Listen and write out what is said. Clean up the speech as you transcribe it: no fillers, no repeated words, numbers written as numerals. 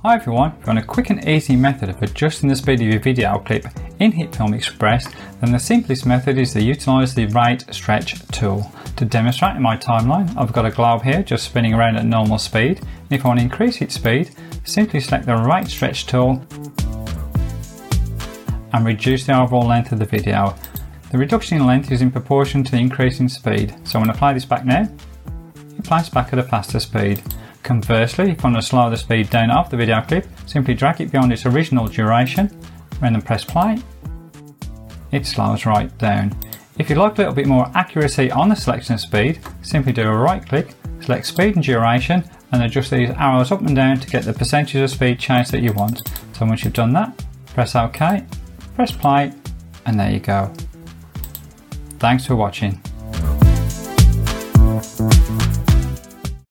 Hi everyone, if you want a quick and easy method of adjusting the speed of your video clip in HitFilm Express, then the simplest method is to utilise the Rate Stretch tool. To demonstrate in my timeline, I've got a globe here just spinning around at normal speed, and if I want to increase its speed, simply select the Rate Stretch tool and reduce the overall length of the video. The reduction in length is in proportion to the increase in speed, so I'm going to play this back now. It plays back at a faster speed. Conversely, if I want to slow the speed down of the video clip, simply drag it beyond its original duration and then press play. It slows right down. If you'd like a little bit more accuracy on the selection of speed, simply do a right click, select speed and duration and adjust these arrows up and down to get the percentage of speed change that you want. So once you've done that, press OK, press play, and there you go. Thanks for watching.